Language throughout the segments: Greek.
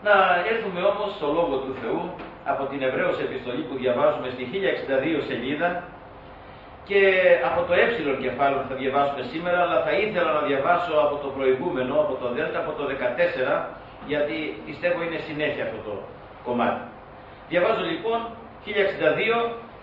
Να έρθουμε όμως στο Λόγο του Θεού από την Εβραίους επιστολή που διαβάζουμε στη 1062 σελίδα και από το κεφάλαιο θα διαβάσουμε σήμερα, αλλά θα ήθελα να διαβάσω από το προηγούμενο, από το Δέλτα, από το 14, γιατί πιστεύω είναι συνέχεια αυτό το κομμάτι. Διαβάζω λοιπόν 1062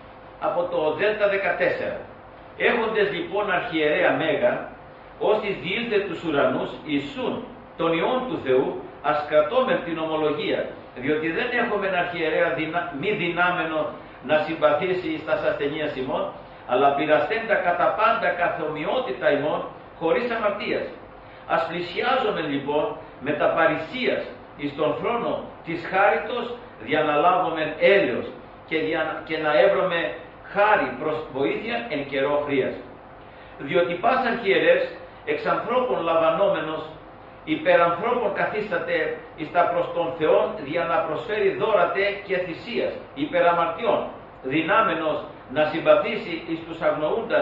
από το Δέλτα 14. Έχοντες λοιπόν αρχιερέα Μέγα, ώστις διήλθε τους ουρανούς, Ιησούν των Υιών του Θεού, ας κρατώμεν την ομολογία, διότι δεν έχουμε αρχιερέα μη δυνάμενο να συμπαθήσει στα ασθενείας ημών, αλλά πειρασθέντα κατά πάντα καθομοιότητα ημών, χωρίς αμαρτίας. Ας πλησιάζομεν λοιπόν με τα παρησίας εις τον χρόνο της χάριτος, δια να λάβομεν έλεος και να έβρωμε χάρη προς βοήθεια εν καιρό χρείας. Διότι πας αρχιερεύς εξ ανθρώπων λαμβανόμενος, υπερανθρώπων καθίσταται εις τα προς τον Θεόν, δια να προσφέρει δώρατε και θυσίας υπεραμαρτιών, δυνάμενος να συμπαθήσει εις τους αγνοούντας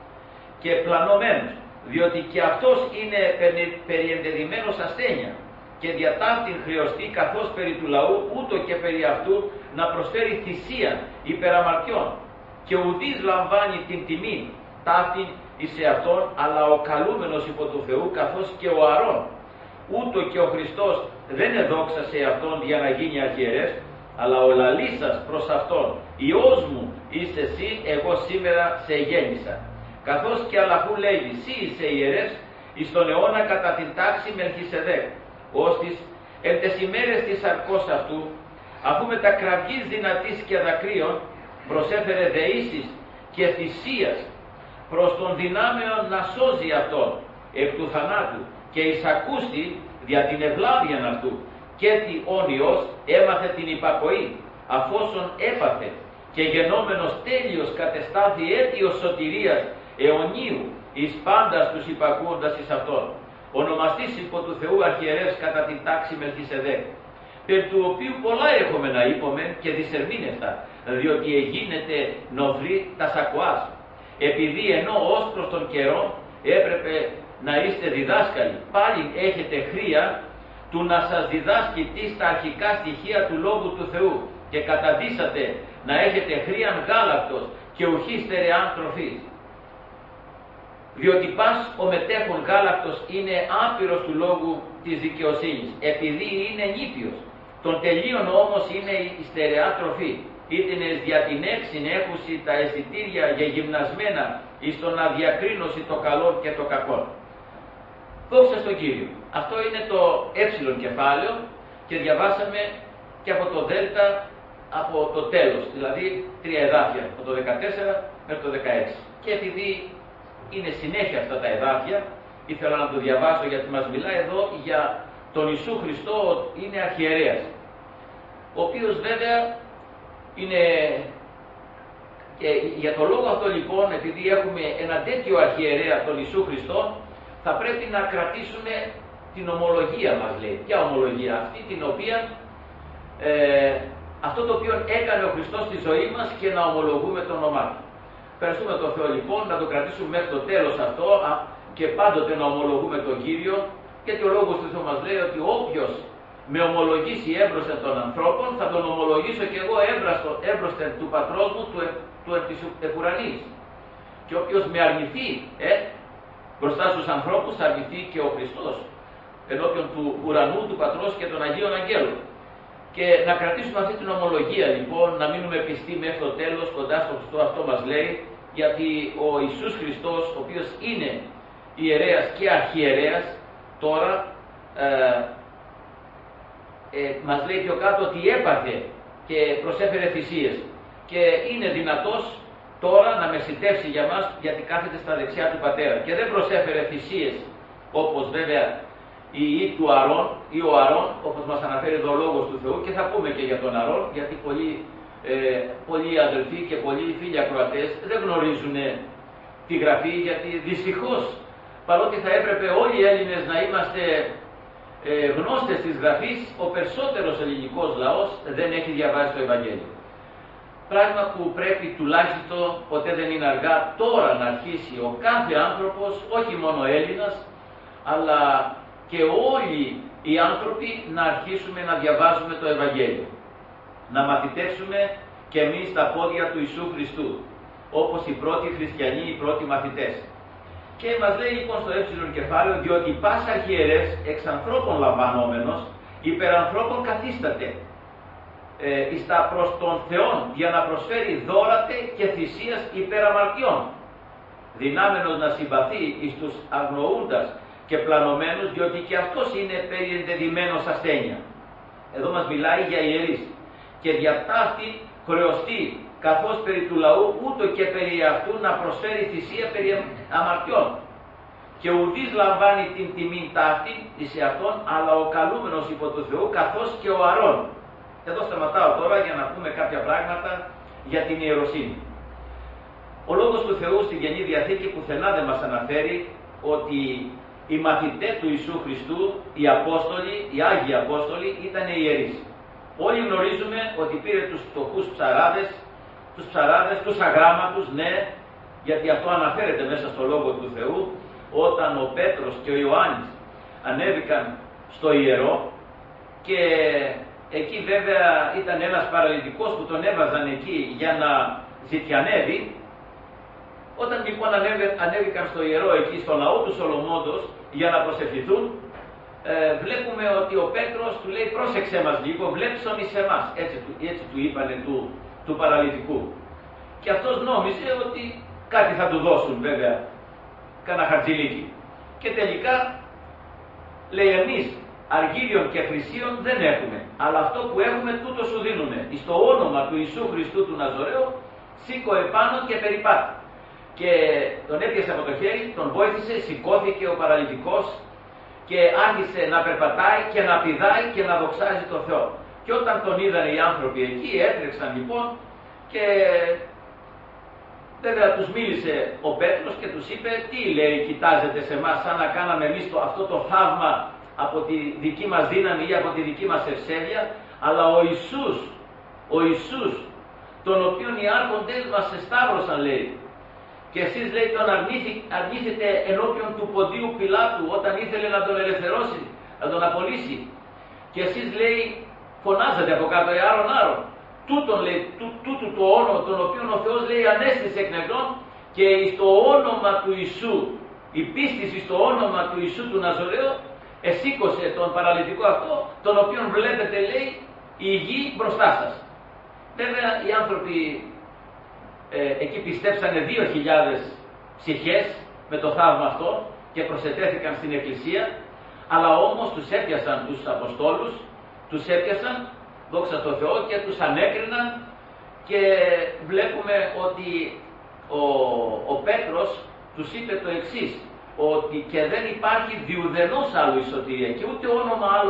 και πλανωμένους, διότι και αυτός είναι περιεντεδημένος ασθένεια και δια ταύτην χρεωστεί καθώς περί του λαού ούτω και περί αυτού να προσφέρει θυσία υπεραμαρτιών και ουδείς λαμβάνει την τιμή ταύτην εις εαυτόν, αλλά ο καλούμενος υπό του Θεού καθώς και ο Αρών. Ούτω και ο Χριστός δεν εδόξασε αυτόν για να γίνει αρχιερεύς, αλλά ο λαλήσας προς αυτόν, Υιός μου είσαι εσύ, εγώ σήμερα σε γέννησα. Καθώς και αλλαχού λέγει, σύ είσαι ιερεύς εις τον αιώνα κατά την τάξη Μελχισεδέκ, ώστις εν τες ημέρες της αρκός αυτού, αφού με τα κραυγής δυνατής και δακρύων προσέφερε δεήσεις και θυσίας προς τον δυνάμεων να σώζει αυτόν εκ του θανάτου, και εισακούστη δια την ευλάβιαν αυτού, και τι όνιος έμαθε την υπακοή, αφόσον έπαθε και γενόμενος τέλειος κατεστάθη αίτιος σωτηρίας αιωνίου εις πάντας τους υπακούοντας εις αυτόν, ονομαστής υπό του Θεού αρχιερεύς κατά την τάξη Μελχισεδέκ, περ του οποίου πολλά έχουμε να είπομεν και δυσερμήνευτα, διότι εγίνεται νοφρή τα σακοάς, επειδή ενώ ως προς τον καιρό έπρεπε να είστε διδάσκαλοι, πάλι έχετε χρία του να σας διδάσκει τι στα αρχικά στοιχεία του Λόγου του Θεού, και καταδύσατε να έχετε χρίαν γάλακτος και ουχή στερεάν τροφής. Διότι πας ο μετέχων γάλακτος είναι άπειρος του λόγου της δικαιοσύνης, επειδή είναι νήπιος. Τον τελείων όμως είναι η στερεά τροφή, ήτινες δια την έξιν έχουση τα αισθητήρια γεγυμνασμένα εις το να διακρίνωση το καλό και το κακό. Δόξα στον Κύριο. Αυτό είναι το κεφάλαιο και διαβάσαμε και από το Δέλτα από το τέλος, δηλαδή 3 εδάφια, από το 14 μέχρι το 16. Και επειδή είναι συνέχεια αυτά τα εδάφια, ήθελα να το διαβάσω γιατί μας μιλάει εδώ για τον Ιησού Χριστό, είναι αρχιερέας, ο οποίος βέβαια είναι, και για το λόγο αυτό λοιπόν, επειδή έχουμε ένα τέτοιο αρχιερέα τον Ιησού Χριστό, θα πρέπει να κρατήσουμε την ομολογία μας, λέει. Ποια ομολογία? Αυτή την οποία αυτό το οποίο έκανε ο Χριστός στη ζωή μας και να ομολογούμε το όνομά του. Ευχαριστούμε τον Θεό λοιπόν να το κρατήσουμε μέχρι το τέλος αυτό και πάντοτε να ομολογούμε τον Κύριο, γιατί ο Λόγος του Θεού μας λέει ότι όποιος με ομολογήσει έμπροσθεν των ανθρώπων, θα τον ομολογήσω και εγώ έμπροσθεν του Πατρός μου του επουρανής. Και όποιος με αρνηθεί μπροστά στους ανθρώπους, θα αρνηθεί και ο Χριστός ενώπιον του ουρανού, του Πατρός και των Αγίων Αγγέλων. Και να κρατήσουμε αυτή την ομολογία λοιπόν, να μείνουμε πιστοί μέχρι το τέλος κοντά στον Χριστό, αυτό μας λέει, γιατί ο Ιησούς Χριστός, ο οποίος είναι ιερέας και αρχιερέας, τώρα μας λέει πιο κάτω ότι έπαθε και προσέφερε θυσίες και είναι δυνατός τώρα να μεσητεύσει για μας, γιατί κάθεται στα δεξιά του Πατέρα και δεν προσέφερε θυσίες όπως βέβαια η ιή του Αρών ή ο Αρών, όπως μας αναφέρει εδώ ο Λόγος του Θεού, και θα πούμε και για τον Αρών, γιατί πολλοί αδελφοί και πολλοί φίλοι ακροατές δεν γνωρίζουν τη Γραφή, γιατί δυστυχώς, παρότι θα έπρεπε όλοι οι Έλληνες να είμαστε γνώστες της Γραφής, ο περισσότερος ελληνικός λαός δεν έχει διαβάσει το Ευαγγέλιο. Πράγμα που πρέπει τουλάχιστον, ποτέ δεν είναι αργά, τώρα να αρχίσει ο κάθε άνθρωπος, όχι μόνο Έλληνας, αλλά και όλοι οι άνθρωποι να αρχίσουμε να διαβάζουμε το Ευαγγέλιο. Να μαθητεύσουμε και εμείς τα πόδια του Ιησού Χριστού, όπως οι πρώτοι χριστιανοί, οι πρώτοι μαθητές. Και μας λέει λοιπόν στο κεφάλαιο, διότι πας αρχιερές εξ ανθρώπων λαμβανόμενος, υπερανθρώπων καθίσταται, εις τα προς τον Θεόν, για να προσφέρει δώρατε και θυσίας υπεραμαρτιών, δυνάμενος να συμπαθεί εις τους αγνοούντας και πλανωμένους, διότι και αυτός είναι περιεντεδημένος ασθένεια. Εδώ μας μιλάει για ιερείς. Και διατάστη χρεωστή, καθώς περί του λαού ούτω και περί αυτού να προσφέρει θυσία περί αμαρτιών. Και ουδής λαμβάνει την τιμή ταύτη εις εαυτόν, αλλά ο καλούμενος υπό του Θεού, καθώς και ο Αρών. Εδώ σταματάω τώρα για να πούμε κάποια πράγματα για την ιεροσύνη. Ο Λόγος του Θεού στην Καινή Διαθήκη πουθενά δεν μας αναφέρει ότι οι μαθητές του Ιησού Χριστού, οι Απόστολοι, οι Άγιοι Απόστολοι, ήταν ιερείς. Όλοι γνωρίζουμε ότι πήρε τους φτωχούς ψαράδες, τους αγράμματους, ναι, γιατί αυτό αναφέρεται μέσα στο Λόγο του Θεού, όταν ο Πέτρος και ο Ιωάννης ανέβηκαν στο ιερό και εκεί βέβαια ήταν ένας παραλυτικός που τον έβαζαν εκεί για να ζητιανεύει. Όταν λοιπόν ανέβηκαν στο ιερό εκεί στο λαό του Σολομόντος για να προσευχηθούν, βλέπουμε ότι ο Πέτρος του λέει, πρόσεξε μας λίγο, βλέψον εις εμάς. Έτσι του είπανε του παραλυτικού. Και αυτός νόμιζε ότι κάτι θα του δώσουν βέβαια, κάνα χαρτζηλίκι. Και τελικά λέει, εμείς αργύριων και χρυσίων δεν έχουμε, αλλά αυτό που έχουμε τούτο σου δίνουμε. Εις το όνομα του Ιησού Χριστού του Ναζωραίου, σήκω επάνω και περιπάτη. Και τον έπιασε από το χέρι, τον βοήθησε, σηκώθηκε ο παραλυτικός και άρχισε να περπατάει και να πηδάει και να δοξάζει τον Θεό. Και όταν τον είδαν οι άνθρωποι εκεί, έτρεξαν λοιπόν και βέβαια τους μίλησε ο Πέτρος και τους είπε, τι λέει, κοιτάζετε σε εμάς σαν να κάναμε εμείς αυτό το θαύμα από τη δική μας δύναμη ή από τη δική μας ευσέβεια, αλλά ο Ιησούς, τον οποίον οι άρχοντες μας εσταύρωσαν, λέει, και εσείς, λέει, τον αρνήθετε ενώπιον του Ποντίου Πιλάτου όταν ήθελε να τον ελευθερώσει, να τον απολύσει. Και εσείς, λέει, φωνάζατε από κάτω, άρον. Τούτον, λέει, τούτου το όνομα, τον οποίο ο Θεός, λέει, ανέστησε εκ νεκρών, και εις το όνομα του Ιησού, η πίστη εις το όνομα του Ιησού του Ναζωραίου, εσήκωσε τον παραλυτικό αυτό, τον οποίον βλέπετε, λέει, η γη μπροστά σας. Βέβαια, οι άνθρωποι εκεί πιστέψανε 2.000 ψυχές με το θαύμα αυτό και προσετέθηκαν στην Εκκλησία, αλλά όμως τους έπιασαν τους Αποστόλους, τους έπιασαν, δόξα τω Θεώ, και τους ανέκριναν και βλέπουμε ότι ο Πέτρος τους είπε το εξής, ότι και δεν υπάρχει διουδενός άλλου η σωτηρία και ούτε όνομα άλλο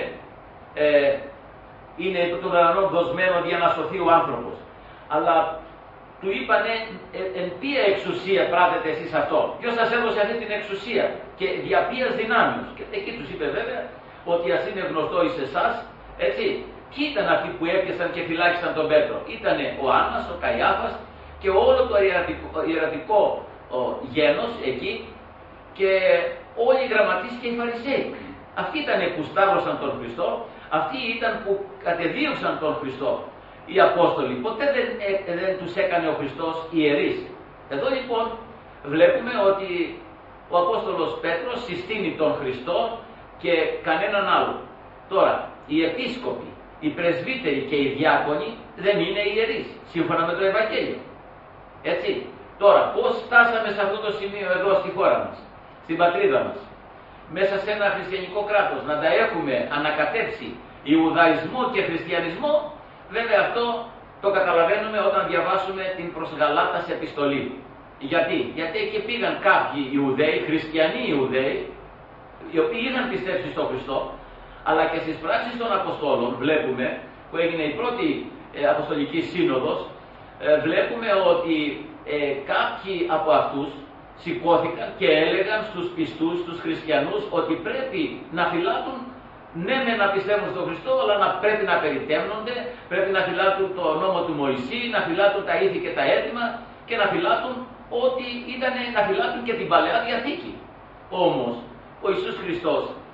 είναι επί των ουρανών δοσμένο για να σωθεί ο άνθρωπος. Αλλά του είπανε, εν ποια εξουσία πράτετε εσείς αυτό, ποιος σας έδωσε αυτή την εξουσία και δια ποιας δυνάμεως. Και εκεί τους είπε βέβαια ότι ας είναι γνωστό εις εσάς, έτσι, ποιοι ήταν αυτοί που έπιασαν και φυλάκισαν τον Πέτρο. Ήτανε ο Άννας, ο Καϊάφας και όλο το ιερατικό γένος εκεί και όλοι οι γραμματείς και οι Φαρισαίοι. Αυτοί ήταν που σταύρωσαν τον Χριστό, αυτοί ήταν που κατεδίωξαν τον Χριστό. Οι Απόστολοι ποτέ δεν τους έκανε ο Χριστός ιερείς. Εδώ λοιπόν βλέπουμε ότι ο Απόστολος Πέτρος συστήνει τον Χριστό και κανέναν άλλο. Τώρα, οι επίσκοποι, οι πρεσβύτεροι και οι διάκονοι δεν είναι ιερείς, σύμφωνα με το Ευαγγέλιο. Έτσι. Τώρα, πώς φτάσαμε σε αυτό το σημείο εδώ στη χώρα μας, στην πατρίδα μας, μέσα σε ένα χριστιανικό κράτος, να τα έχουμε ανακατέψει Ιουδαϊσμό και χριστιανισμό? Βέβαια αυτό το καταλαβαίνουμε όταν διαβάσουμε την προς Γαλάτας επιστολή. Γιατί εκεί πήγαν κάποιοι Ιουδαίοι, χριστιανοί Ιουδαίοι, οι οποίοι είχαν πιστέψει στον Χριστό, αλλά και στις πράξεις των Αποστόλων βλέπουμε, που έγινε η πρώτη Αποστολική Σύνοδος, βλέπουμε ότι κάποιοι από αυτούς σηκώθηκαν και έλεγαν στους πιστούς, στους χριστιανούς, ότι πρέπει να φυλάτουν, ναι με να πιστεύουν στον Χριστό, αλλά πρέπει να περιτέμνονται, πρέπει να φυλάτουν το νόμο του Μωυσή, να φυλάτουν τα ήθη και τα έθιμα και να φυλάτουν ό,τι ήταν, να φυλάτουν και την Παλαιά Διαθήκη. Όμως, ο Ιησούς Χριστός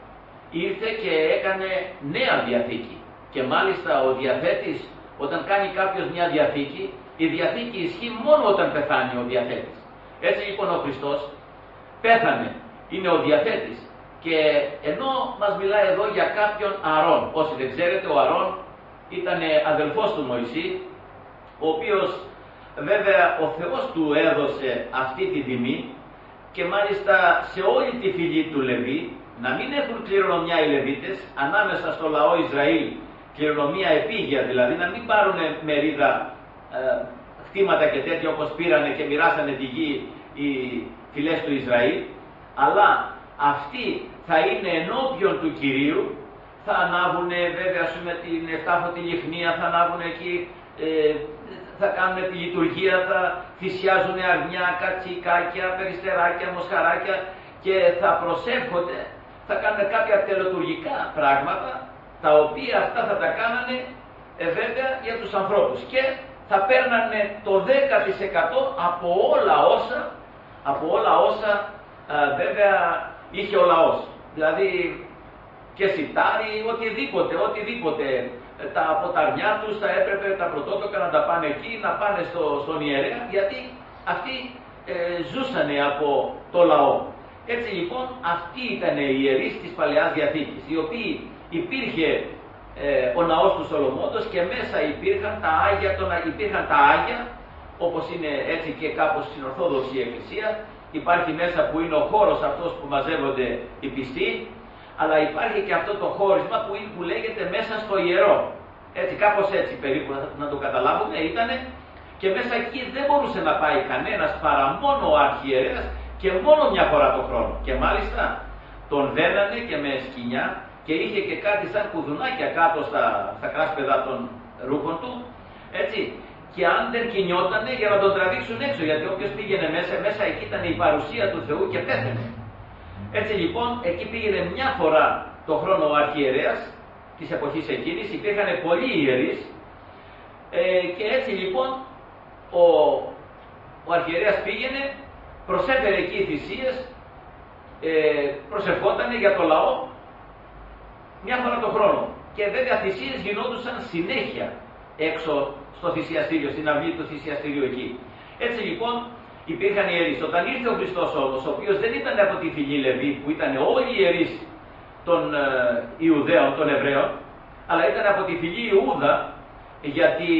ήρθε και έκανε νέα διαθήκη. Και μάλιστα ο διαθέτης, όταν κάνει κάποιος μια διαθήκη, η διαθήκη ισχύει μόνο όταν πεθάνει ο διαθέτης. Έτσι λοιπόν ο Χριστός πέθανε, είναι ο διαθέτης. Και ενώ μας μιλάει εδώ για κάποιον Αρών, όσοι δεν ξέρετε, ο Αρών ήταν αδελφός του Μωυσή, ο οποίος βέβαια ο Θεός του έδωσε αυτή τη τιμή και μάλιστα σε όλη τη φυλή του Λεβί να μην έχουν κληρονομιά οι Λεβίτες, ανάμεσα στο λαό Ισραήλ κληρονομία επίγεια, δηλαδή να μην πάρουν μερίδα χτήματα και τέτοια όπως πήρανε και μοιράσανε τη γη οι φυλές του Ισραήλ, αλλά αυτοί θα είναι ενώπιον του Κυρίου, θα ανάβουν βέβαια με την 7φωτη λιχνία, θα ανάβουν εκεί, θα κάνουν τη λειτουργία, θα θυσιάζουν αρνιά, κατσικάκια, περιστεράκια, μοσχαράκια και θα προσεύχονται, θα κάνουν κάποια τελετουργικά πράγματα, τα οποία αυτά θα τα κάνανε βέβαια για τους ανθρώπους και θα παίρνανε το 10% από όλα όσα βέβαια είχε ο λαός. Δηλαδή και σιτάρι, οτιδήποτε, τα ποταριά τους θα έπρεπε τα πρωτότοκα να τα πάνε εκεί, να πάνε στον ιερέα, γιατί αυτοί ζούσανε από το λαό. Έτσι λοιπόν αυτοί ήταν οι ιερείς της Παλαιάς Διαθήκης, οι οποίοι υπήρχε ο ναός του Σολομώντος και μέσα υπήρχαν τα Άγια, όπως είναι έτσι και κάπως στην Ορθόδοξη Εκκλησία. Υπάρχει μέσα που είναι ο χώρος αυτός που μαζεύονται οι πιστοί, αλλά υπάρχει και αυτό το χώρισμα που λέγεται μέσα στο ιερό. Έτσι, κάπως έτσι περίπου να το καταλάβουμε ήτανε, και μέσα εκεί δεν μπορούσε να πάει κανένας παρά μόνο ο αρχιερέας και μόνο μια φορά το χρόνο. Και μάλιστα τον δένανε και με σκοινιά και είχε και κάτι σαν κουδουνάκια κάτω στα κράσπεδα των ρούχων του, έτσι. Και αν δεν κινιότανε για να τον τραβήξουν έξω, γιατί όποιος πήγαινε μέσα εκεί ήταν η παρουσία του Θεού και πέθανε. Έτσι λοιπόν εκεί πήγαινε μια φορά το χρόνο ο αρχιερέας της εποχής εκείνης, υπήρχαν πολλοί ιερείς και έτσι λοιπόν ο αρχιερέας πήγαινε, προσέφερε εκεί θυσίες, προσευχότανε για το λαό μια φορά το χρόνο. Και βέβαια θυσίες γινόντουσαν συνέχεια έξω στο θυσιαστήριο, στην αυλή του θυσιαστήριου εκεί. Έτσι λοιπόν υπήρχαν ιερείς. Όταν ήρθε ο Χριστός όμως, ο οποίος δεν ήταν από τη φυλή Λεβί, που ήταν όλοι οι ιερείς των Ιουδαίων, των Εβραίων, αλλά ήταν από τη φυλή Ιούδα, γιατί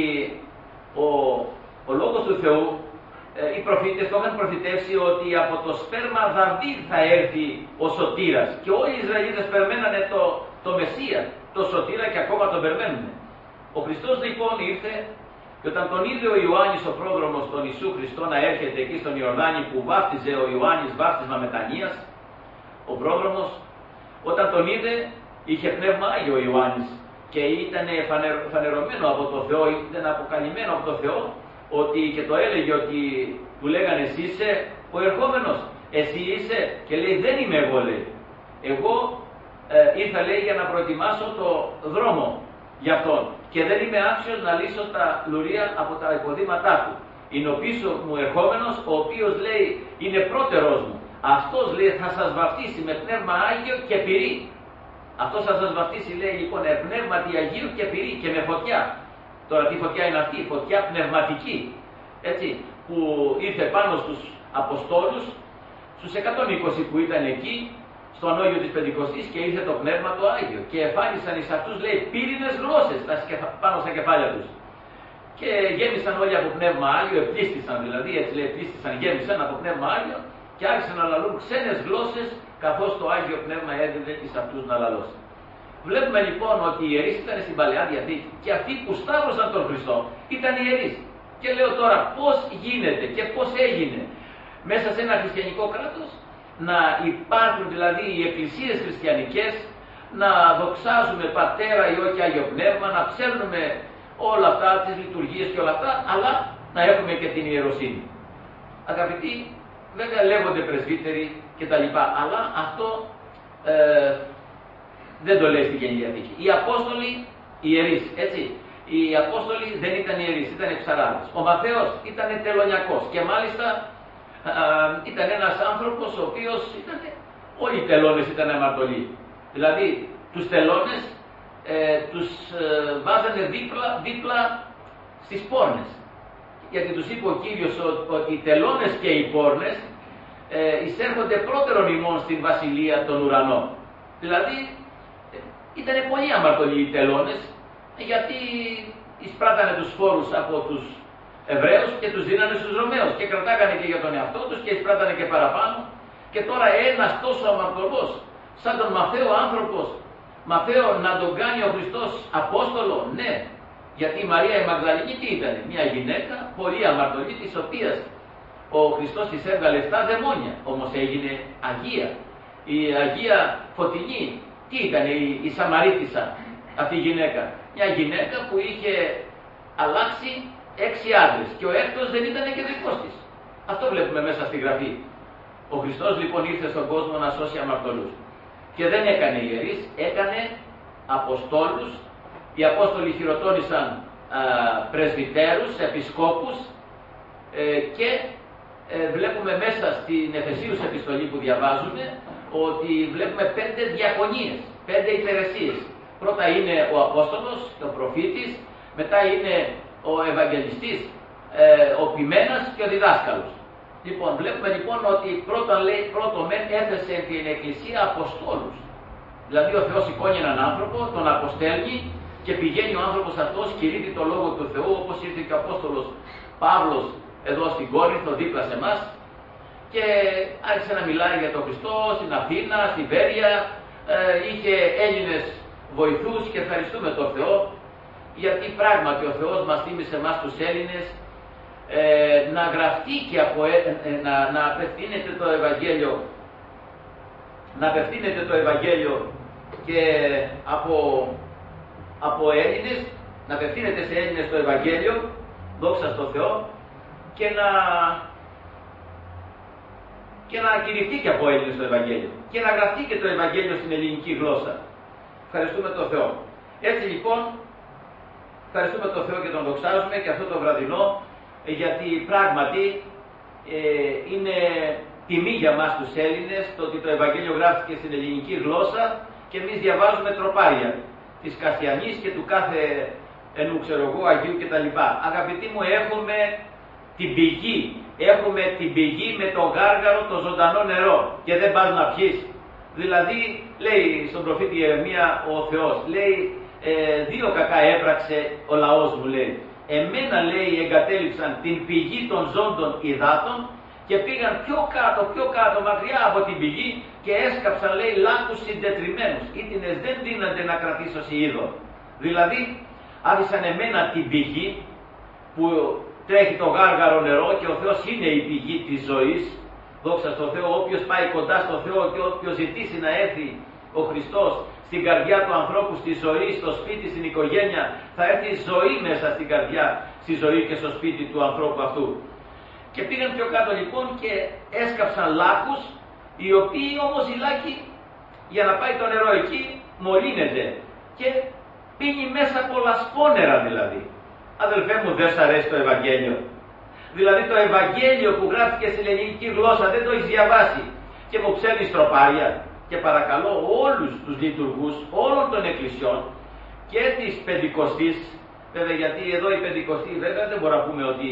ο Λόγος του Θεού, οι προφήτες το είχαν προφητεύσει ότι από το σπέρμα Δαβίδ θα έρθει ο σωτήρας. Και όλοι οι Ισραηλίτες περιμένανε το Μεσσία, το σωτήρα, και ακόμα τον περιμένουν. Ο Χριστός λοιπόν ήρθε και όταν τον είδε ο Ιωάννης ο πρόδρομος τον Ιησού Χριστό να έρχεται εκεί στον Ιορδάνη που βάφτιζε ο Ιωάννης βάφτισμα μετανοίας, ο πρόδρομος, όταν τον είδε είχε πνεύμα Άγιο ο Ιωάννης και ήταν φανερωμένο από το Θεό, ήταν αποκαλυμμένο από το Θεό, ότι και το έλεγε ότι του λέγανε εσύ είσαι ο ερχόμενος, εσύ είσαι, και λέει δεν είμαι εγώ, λέει. Εγώ ήρθα, λέει, για να προετοιμάσω το δρόμο για αυτόν και δεν είμαι άξιος να λύσω τα λουρία από τα υποδήματά του. Είναι ο πίσω μου ερχόμενος, ο οποίος, λέει, είναι πρώτερος μου. Αυτός, λέει, θα σας βαφτίσει με πνεύμα Άγιο και πυρί. Αυτός θα σας βαφτίσει, λέει, λοιπόν, πνεύματι Αγίου και πυρί και με φωτιά. Τώρα τι φωτιά είναι αυτή? Φωτιά πνευματική, έτσι, που ήρθε πάνω στους Αποστόλους, στους 120 που ήταν εκεί, στο ανώγιο της Πεντηκοστής, και ήρθε το Πνεύμα το Άγιο και εφάνισαν εις αυτούς, λέει, πύρινες γλώσσες πάνω στα κεφάλια τους. Και γέμισαν όλοι από Πνεύμα Άγιο, επλήστησαν δηλαδή, έτσι λέει, επλήστησαν, γέμισαν από Πνεύμα Άγιο και άρχισαν να λαλούν ξένες γλώσσες, καθώς το Άγιο Πνεύμα έδινε εις αυτούς να λαλώσουν. Βλέπουμε λοιπόν ότι οι ιερείς ήταν στην Παλαιά Διαθήκη και αυτοί που σταύρωσαν τον Χριστό ήταν ιερείς. Και λέω τώρα πώς γίνεται και πώς έγινε μέσα σε ένα χριστιανικό κράτος να υπάρχουν δηλαδή οι εκκλησίες χριστιανικές, να δοξάζουμε Πατέρα ή όχι Άγιο Πνεύμα, να ψέρνουμε όλα αυτά, τις λειτουργίες και όλα αυτά, αλλά να έχουμε και την ιεροσύνη. Αγαπητοί, βέβαια λέγονται πρεσβύτεροι κτλ. Αλλά αυτό δεν το λέει στην Καινή Διαθήκη. Οι Απόστολοι ιερείς, έτσι. Οι Απόστολοι δεν ήταν ιερείς, ήταν ψαράδες. Ο Μαθαίος ήταν τελωνιακός και μάλιστα ήταν ένας άνθρωπος ο οποίος όλοι οι τελώνες ήταν αμαρτωλοί. Δηλαδή τους τελώνες τους βάζανε δίπλα στις πόρνες. Γιατί τους είπε ο Κύριος ότι οι τελώνες και οι πόρνες εισέρχονται πρώτερον ημών στην βασιλεία των ουρανών. Δηλαδή ήταν πολύ αμαρτωλοί οι τελώνες, γιατί εισπράτανε τους φόρους από τους Εβραίους και τους δίνανε στους Ρωμαίους και κρατάγανε και για τον εαυτό τους και εισπράτανε και παραπάνω. Και τώρα ένας τόσο αμαρτωλός σαν τον Μαθαίο άνθρωπος, Μαθαίο να τον κάνει ο Χριστός Απόστολο, ναι. Γιατί η Μαρία η Μαγδαληνή τι ήταν, μια γυναίκα πολύ αμαρτωλή, της οποίας ο Χριστός της έβγαλε 7 δαιμόνια, όμως έγινε Αγία. Η Αγία Φωτεινή, τι ήταν η Σαμαρίτισσα αυτή η γυναίκα, μια γυναίκα που είχε αλλάξει 6 άντρες και ο έκτος δεν ήταν και δικός της. Αυτό βλέπουμε μέσα στη Γραφή. Ο Χριστός λοιπόν ήρθε στον κόσμο να σώσει αμαρτωλούς και δεν έκανε ιερείς, έκανε αποστόλους. Οι Απόστολοι χειροτώνησαν πρεσβυτέρους, επισκόπους και βλέπουμε μέσα στην Εφεσίους επιστολή που διαβάζουμε ότι βλέπουμε 5 διακονίες, 5 υπηρεσίες. Πρώτα είναι ο Απόστολος, ο προφήτης, μετά είναι ο Ευαγγελιστής, ο ποιμένας και ο διδάσκαλος. Λοιπόν, βλέπουμε λοιπόν ότι πρώτον έθεσε την Εκκλησία Αποστόλους. Δηλαδή ο Θεός σηκώνει έναν άνθρωπο, τον αποστέλνει και πηγαίνει ο άνθρωπος αυτός, κηρύττει το Λόγο του Θεού, όπως ήρθε και ο Απόστολος Παύλος εδώ στην Κόρινθο, δίπλα σε εμάς, και άρχισε να μιλάει για τον Χριστό στην Αθήνα, στην Βέρεια, είχε Έλληνες βοηθούς και ευχαριστούμε τον Θεό, γιατί πράγματι ο Θεός μας θύμισε εμάς τους Έλληνες να γραφτεί και να απευθύνεται το Ευαγγέλιο, και από Έλληνες, να απευθύνεται σε Έλληνες το Ευαγγέλιο, δόξα στο Θεό, και να κηρυχτεί και από Έλληνες το Ευαγγέλιο και να γραφτεί και το Ευαγγέλιο στην ελληνική γλώσσα. Ευχαριστούμε τον Θεό. Έτσι λοιπόν, ευχαριστούμε τον Θεό και τον δοξάζουμε και αυτό το βραδινό, γιατί πράγματι είναι τιμή για μας τους Έλληνες το ότι το Ευαγγέλιο γράφτηκε στην ελληνική γλώσσα και εμείς διαβάζουμε τροπάρια της Καστιανής και του κάθε ενού Αγίου κτλ. Αγαπητοί μου, έχουμε την πηγή με το γάργαρο, το ζωντανό νερό και δεν πας να πιείς. Δηλαδή λέει στον προφήτη Ιερεμία ο Θεός, λέει 2 κακά έπραξε ο λαός μου, λέει. Εμένα, λέει, εγκατέλειψαν την πηγή των ζώντων υδάτων και πήγαν πιο κάτω μακριά από την πηγή και έσκαψαν, λέει, λάκους συντετριμμένους. Ήτινες δεν δύνανται να κρατήσω σε είδο. Δηλαδή άφησαν εμένα την πηγή που τρέχει το γάργαρο νερό και ο Θεός είναι η πηγή της ζωής. Δόξα στο Θεό, όποιος πάει κοντά στο Θεό και όποιος ζητήσει να έρθει ο Χριστός στην καρδιά του ανθρώπου, στη ζωή, στο σπίτι, στην οικογένεια, θα έρθει ζωή μέσα στην καρδιά, στη ζωή και στο σπίτι του ανθρώπου αυτού. Και πήγαν πιο κάτω λοιπόν και έσκαψαν λάκους, οι οποίοι όμως οι λάκοι, για να πάει το νερό εκεί, μολύνεται και πίνει μέσα πολλά σπόνερα δηλαδή. Αδελφέ μου, δεν σ' αρέσει το Ευαγγέλιο? Δηλαδή το Ευαγγέλιο που γράφτηκε στην ελληνική γλώσσα δεν το έχεις διαβάσει και μου ψέλνεις τροπάρια? Και παρακαλώ όλους τους λειτουργούς όλων των εκκλησιών και της Πεντηκοστής, βέβαια, γιατί εδώ η Πεντηκοστή βέβαια δεν μπορούμε να πούμε ότι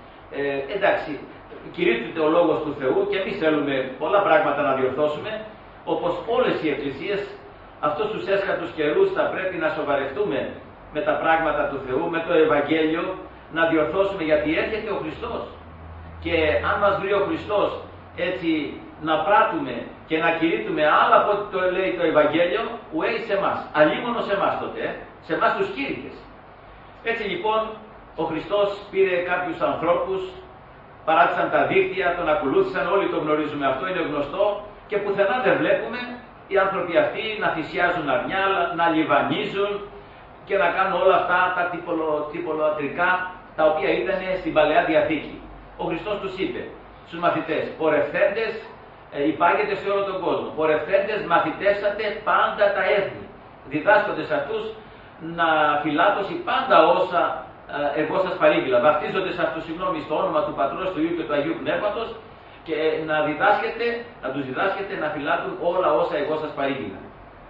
εντάξει, κηρύττεται ο Λόγος του Θεού και εμείς θέλουμε πολλά πράγματα να διορθώσουμε, όπως όλες οι εκκλησίες. Αυτούς τους έσχατους καιρούς θα πρέπει να σοβαρευτούμε με τα πράγματα του Θεού, με το Ευαγγέλιο, να διορθώσουμε, γιατί έρχεται ο Χριστός. Και αν μας βρει ο Χριστός έτσι να πράττουμε και να κηρύττουμε άλλα από ό,τι το λέει το Ευαγγέλιο, ουέι σε εμάς, αλλήμωνο σε εμάς τότε, σε εμάς τους κήρυκες. Έτσι λοιπόν ο Χριστός πήρε κάποιους ανθρώπους, παράτησαν τα δίκτυα, τον ακολούθησαν, όλοι το γνωρίζουμε, αυτό είναι γνωστό, και πουθενά δεν βλέπουμε οι άνθρωποι αυτοί να θυσιάζουν αρνιά, να λιβανίζουν και να κάνουν όλα αυτά τα τυπολατρικά τα οποία ήταν στην Παλαιά Διαθήκη. Ο Χριστός τους είπε στους μαθητές, πορευθέντες, υπάγεται σε όλο τον κόσμο, πορευθέντες μαθητέσατε πάντα τα έθνη, διδάσκοντες αυτούς να φυλάτωση πάντα όσα εγώ σας παρήγγειλα, βαπτίζοντες αυτούς, στο όνομα του Πατρός, του Υιού και του Αγίου Πνεύματος, και να τους διδάσκετε να φυλάτουν όλα όσα εγώ σας παρήγγειλα.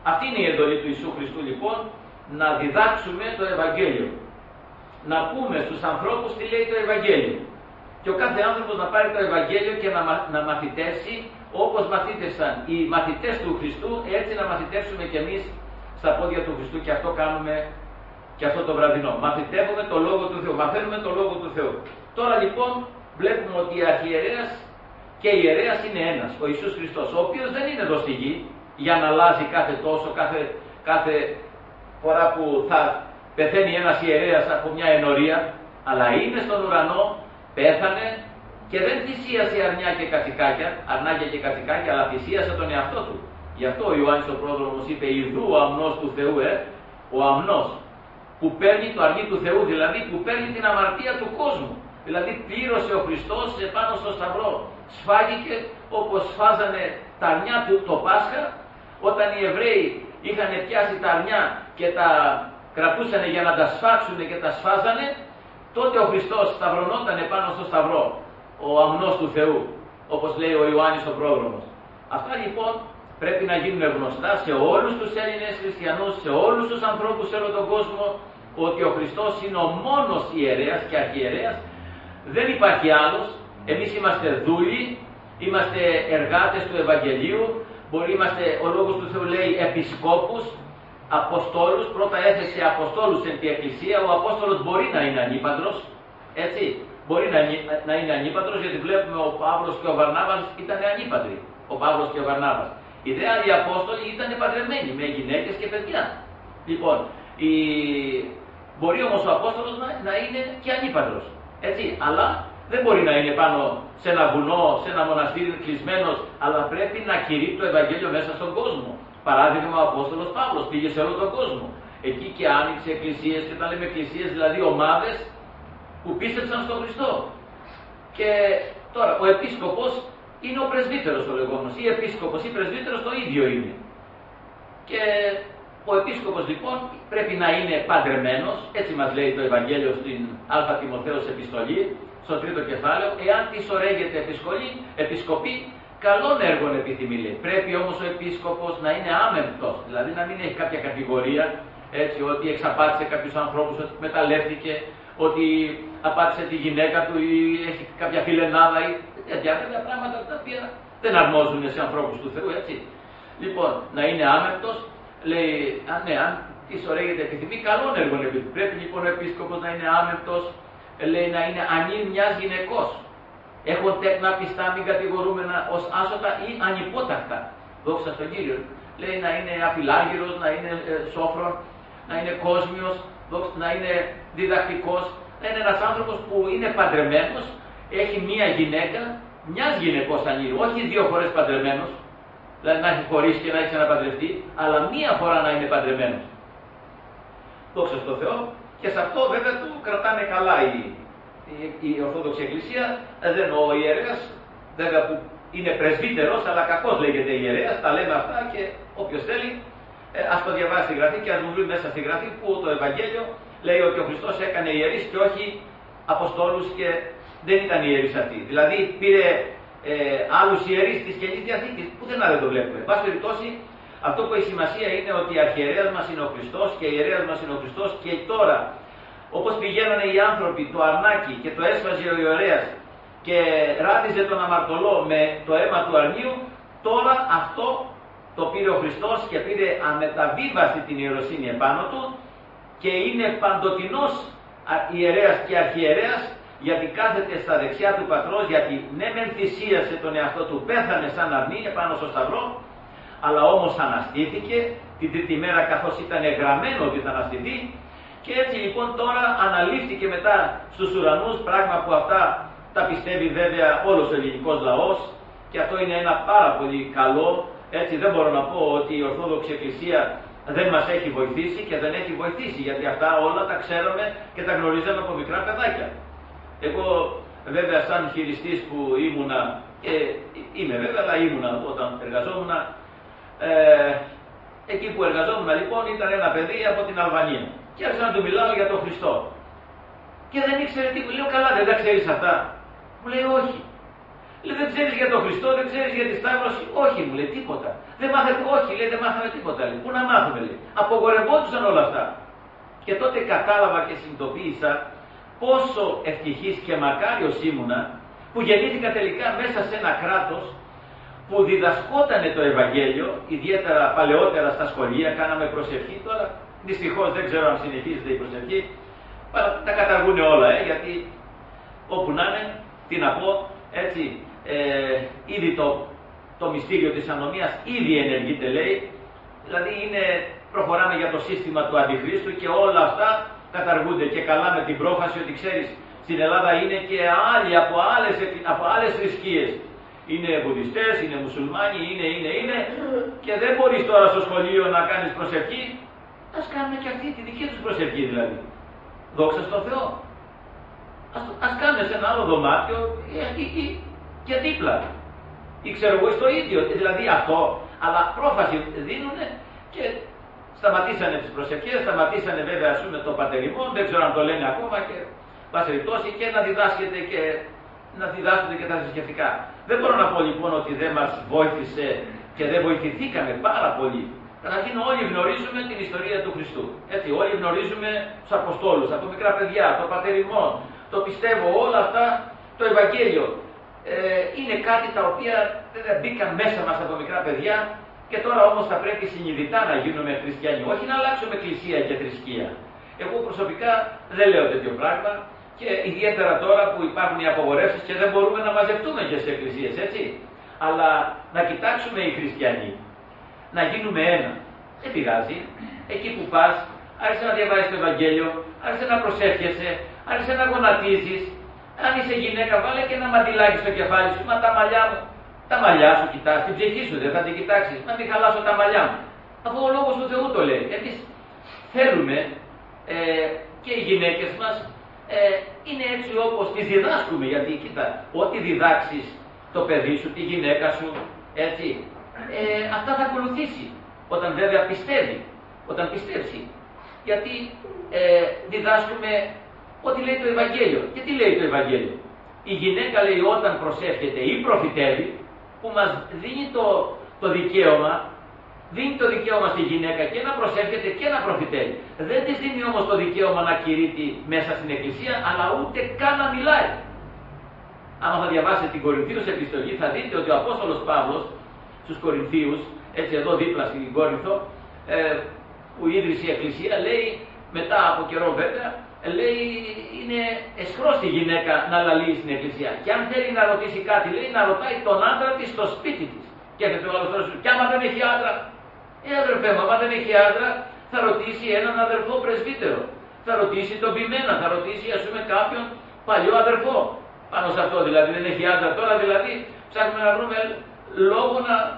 Αυτή είναι η εντολή του Ιησού Χριστού λοιπόν, να διδάξουμε το Ευαγγέλιο. Να πούμε στους ανθρώπους τι λέει το Ευαγγέλιο. Και ο κάθε άνθρωπος να πάρει το Ευαγγέλιο και να μαθητεύσει όπως μαθήτευσαν οι μαθητές του Χριστού, έτσι να μαθητεύσουμε κι εμείς στα πόδια του Χριστού, και αυτό κάνουμε και αυτό το βραδινό. Μαθητεύουμε το Λόγο του Θεού, μαθαίνουμε το Λόγο του Θεού. Τώρα λοιπόν βλέπουμε ότι η αρχιερέας και η ιερέας είναι ένας, ο Ιησούς Χριστός, ο οποίος δεν είναι εδώ στη γη για να αλλάζει κάθε τόσο, κάθε φορά που θα πεθαίνει ένας ιερέας από μια ενορία, αλλά είναι στον ουρανό, πέθανε και δεν θυσίασε αρνάκια και κατσικάκια, αλλά θυσίασε τον εαυτό του. Γι' αυτό ο Ιωάννης ο πρόδρομος είπε: «Ιδού ο αμνός του Θεού», ο αμνός που παίρνει το αρνί του Θεού, δηλαδή που παίρνει την αμαρτία του κόσμου. Δηλαδή πλήρωσε ο Χριστός επάνω στο σταυρό. Σφάγηκε όπως σφάζανε τα αρνιά του το Πάσχα, όταν οι Εβραίοι είχαν πιάσει τα αρνιά και τα κρατούσαν για να τα σφάξουν και τα σφάζανε, τότε ο Χριστός σταυρωνόταν επάνω στο σταυρό, ο αμνός του Θεού, όπως λέει ο Ιωάννης ο πρόδρομος. Αυτά λοιπόν πρέπει να γίνουν γνωστά σε όλους τους Έλληνες χριστιανούς, σε όλους τους ανθρώπους σε όλο τον κόσμο, ότι ο Χριστός είναι ο μόνος ιερέας και αρχιερέας, δεν υπάρχει άλλος. Εμείς είμαστε δούλοι, είμαστε εργάτες του Ευαγγελίου, ο Λόγος του Θεού λέει επισκόπους, αποστόλους, πρώτα έθεσε αποστόλους εν τη Εκκλησία. Ο Απόστολος μπορεί να είναι ανήπαντρος, έτσι, μπορεί να είναι ανήπαντρος, γιατί βλέπουμε ο Παύλος και ο Βαρνάβας ήταν ανήπαντροι, ο Παύλος και ο Βαρνάβας. Οι δε άλλοι Απόστολοι ήταν παντρεμένοι με γυναίκες και παιδιά. Λοιπόν, μπορεί όμως ο Απόστολος να είναι και ανήπαντρος, έτσι, αλλά δεν μπορεί να είναι πάνω σε ένα βουνό, σε ένα μοναστήρι κλεισμένος, αλλά πρέπει να κηρύττει το Ευαγγέλιο μέσα στον κόσμο. Παράδειγμα, ο Απόστολος Παύλος πήγε σε όλο τον κόσμο. Εκεί και άνοιξε εκκλησίες, και τα λέμε εκκλησίες, δηλαδή ομάδες που πίστεψαν στον Χριστό. Και τώρα, ο επίσκοπος είναι ο πρεσβύτερος ο λεγόμενος, ή επίσκοπος ή πρεσβύτερος το ίδιο είναι. Και ο επίσκοπος λοιπόν πρέπει να είναι παντρεμένος, έτσι μας λέει το Ευαγγέλιο στην Α Τιμοθέως επιστολή, στο 3ο κεφάλαιο. Εάν της ωραίγεται επισκοπή, καλών έργων επιθυμεί, λέει. Πρέπει όμως ο επίσκοπος να είναι άμεμπτος, δηλαδή να μην έχει κάποια κατηγορία, έτσι, ότι εξαπάτησε κάποιους ανθρώπους, ότι εκμεταλλεύτηκε, ότι απάτησε τη γυναίκα του ή έχει κάποια φιλενάδα ή τέτοια πράγματα τα οποία δεν αρμόζουν σε ανθρώπους του Θεού, έτσι. Λοιπόν, να είναι άμεμπτος, λέει, αν της ωραίγεται επιθυμεί, καλών έργων επιθυμεί. Πρέπει λοιπόν ο επίσκοπος να είναι άμεμπτος, λέει, να είναι ανήλ μιας γυναικός. Έχουν τέκνα πιστά, μην κατηγορούμενα ως άσωτα ή ανυπότακτα. Δόξα στον Κύριο. Λέει να είναι αφιλάργυρος, να είναι σόφρον, να είναι κόσμιος, να είναι διδακτικός, να είναι ένας άνθρωπος που είναι παντρεμένος, έχει μία γυναίκα, μιας γυναικός ανήλου, όχι 2 φορές παντρεμένος, δηλαδή να έχει χωρίσει και να έχει ξαναπαντρευτεί, αλλά μία φορά να είναι παντρεμένος. Δόξα στον Θεό, και σε αυτό βέβαια του κρατάνε καλά η Ορθόδοξη Εκκλησία. Ο ιερέας, βέβαια που είναι πρεσβύτερος, αλλά κακώς λέγεται ιερέας, τα λέμε αυτά και όποιος θέλει ας το διαβάσει στη Γραφή και ας μου βρει μέσα στη Γραφή που το Ευαγγέλιο λέει ότι ο Χριστός έκανε ιερείς και όχι αποστόλους, και δεν ήταν ιερείς αυτοί. Δηλαδή πήρε άλλους ιερείς της Καινής Διαθήκης, πουθενά δεν το βλέπουμε. Εν πάση περιπτώσει, αυτό που έχει σημασία είναι ότι η αρχιερέας μας είναι ο Χριστός και η ιερέας μας είναι ο Χριστός, και τώρα, όπως πηγαίνανε οι άνθρωποι το αρνάκι και το έσφαζε ο ιερέας και ράβιζε τον αμαρτωλό με το αίμα του αρνίου, τώρα αυτό το πήρε ο Χριστός και πήρε αμεταβίβαστη την ιεροσύνη επάνω του και είναι παντοτινός ιερέας και αρχιερέας, γιατί κάθεται στα δεξιά του Πατρός, γιατί ναι μεν θυσίασε τον εαυτό του, πέθανε σαν αρνί επάνω στο σταυρό, αλλά όμως αναστήθηκε την τρίτη μέρα, καθώς ήταν γραμμένο ότι θα αναστηθεί, και έτσι λοιπόν τώρα αναλήφθηκε μετά στους ουρανούς, πράγμα που αυτά τα πιστεύει βέβαια όλος ο ελληνικός λαός, και αυτό είναι ένα πάρα πολύ καλό. Έτσι δεν μπορώ να πω ότι η Ορθόδοξη Εκκλησία δεν μας έχει βοηθήσει, και δεν έχει βοηθήσει, γιατί αυτά όλα τα ξέρουμε και τα γνωρίζαμε από μικρά παιδάκια. Εγώ βέβαια σαν χειριστής που ήμουνα, και είμαι βέβαια, αλλά ήμουνα όταν εργαζόμουν, εκεί που εργαζόμουν λοιπόν ήταν ένα παιδί από την Αλβανία και άρχισα να του μιλάω για τον Χριστό και δεν ήξερε τι. Λέω, καλά, δεν τα ξέρεις αυτά? Μου λέει, όχι. Λέει, δεν ξέρεις για τον Χριστό, δεν ξέρεις για τη Σταύρωση. Όχι, μου λέει, τίποτα. Δεν μάθαμε, όχι, λέει, δεν μάθαμε τίποτα. Λέει. Πού να μάθουμε, λέει. Απογορευόντουσαν όλα αυτά. Και τότε κατάλαβα και συνειδητοποίησα πόσο ευτυχής και μακάριος ήμουνα που γεννήθηκα τελικά μέσα σε ένα κράτος που διδασκότανε το Ευαγγέλιο, ιδιαίτερα παλαιότερα στα σχολεία, κάναμε προσευχή. Τώρα δυστυχώς δεν ξέρω αν συνεχίζεται η προσευχή, αλλά τα καταργούν όλα, γιατί όπου να είναι, τι να πω, έτσι, ήδη το μυστήριο της ανομίας ήδη ενεργείται, λέει, δηλαδή προχωράμε για το σύστημα του Αντιχρίστου και όλα αυτά καταργούνται. Και καλά με την πρόφαση ότι ξέρεις, στην Ελλάδα είναι και άλλοι από άλλες θρησκείες. Είναι βουδιστές, είναι μουσουλμάνοι, είναι και δεν μπορείς τώρα στο σχολείο να κάνεις προσευχή. Ας κάνουν και αυτοί τη δική τους προσευχή δηλαδή. Δόξα στον Θεό. Ας κάνουν σε ένα άλλο δωμάτιο και δίπλα. Ή ξέρω εγώ στο ίδιο. Δηλαδή αυτό. Αλλά πρόφαση δίνουν και σταματήσανε τις προσευχές, σταματήσανε βέβαια ας πούμε το πατεριμόν, δεν ξέρω αν το λένε ακόμα και πάση περιπτώσει και να διδάσκεται και τα θρησκευτικά. Δεν μπορώ να πω λοιπόν ότι δεν μας βοήθησε και δεν βοηθηθήκαμε πάρα πολύ. Καταρχήν όλοι γνωρίζουμε την ιστορία του Χριστού. Έτσι, όλοι γνωρίζουμε τους Αποστόλους, από μικρά παιδιά, το πατεριμόν, το πιστεύω, όλα αυτά, το Ευαγγέλιο. Είναι κάτι τα οποία δεν μπήκαν μέσα μας από μικρά παιδιά και τώρα όμως θα πρέπει συνειδητά να γίνουμε χριστιανοί, όχι να αλλάξουμε εκκλησία και θρησκεία. Εγώ προσωπικά δεν λέω τέτοιο πράγμα και ιδιαίτερα τώρα που υπάρχουν οι απογορεύσεις και δεν μπορούμε να μαζευτούμε και σε εκκλησίες, έτσι. Αλλά να κοιτάξουμε οι χριστιανοί, να γίνουμε ένα. Δεν πειράζει, εκεί που πας, άρχισε να διαβάζεις το Ευαγγέλιο, άρχισε να προσεύχεσαι, άρχισε να γονατίζεις. Αν είσαι γυναίκα, βάλε και ένα μαντιλάκι στο κεφάλι σου. Μα τα μαλλιά μου, τα μαλλιά σου κοιτάς, την ψυχή σου δεν θα την κοιτάξεις. Να μην χαλάσω τα μαλλιά μου. Αυτό ο λόγος του Θεού το λέει. Εμείς θέλουμε και οι γυναίκες μας είναι έτσι όπως τις διδάσκουμε. Γιατί κοίτα, ό,τι διδάξεις το παιδί σου, τη γυναίκα σου, έτσι, αυτά θα ακολουθήσει. Όταν βέβαια πιστεύει, όταν πιστέψει. Γιατί διδάσκουμε ό,τι λέει το Ευαγγέλιο. Και τι λέει το Ευαγγέλιο. Η γυναίκα λέει όταν προσεύχεται ή προφητεύει, που μας δίνει το δικαίωμα, δίνει το δικαίωμα στη γυναίκα και να προσεύχεται και να προφητεύει. Δεν της δίνει όμως το δικαίωμα να κηρύττει μέσα στην εκκλησία, αλλά ούτε καν να μιλάει. Άμα θα διαβάσετε την Κορινθίους επιστολή, θα δείτε ότι ο Απόστολος Παύλος στους Κορινθίους, έτσι εδώ δίπλα στην Κόρινθο, που ίδρυσε η εκκλησία, λέει μετά από καιρό βέβαια, λέει είναι εσχρός τη γυναίκα να λαλεί στην εκκλησία. Και αν θέλει να ρωτήσει κάτι, λέει να ρωτάει τον άντρα της στο σπίτι της. Και έρχεται ο άλλος τώρα σου, κι άμα δεν έχει άντρα, αδερφέ μου, άμα δεν έχει άντρα, θα ρωτήσει έναν αδερφό πρεσβύτερο. Θα ρωτήσει τον ποιμένα, θα ρωτήσει ας πούμε κάποιον παλιό αδερφό. Πάνω σε αυτό δηλαδή δεν έχει άντρα τώρα, δηλαδή ψάχνουμε να βρούμε λόγο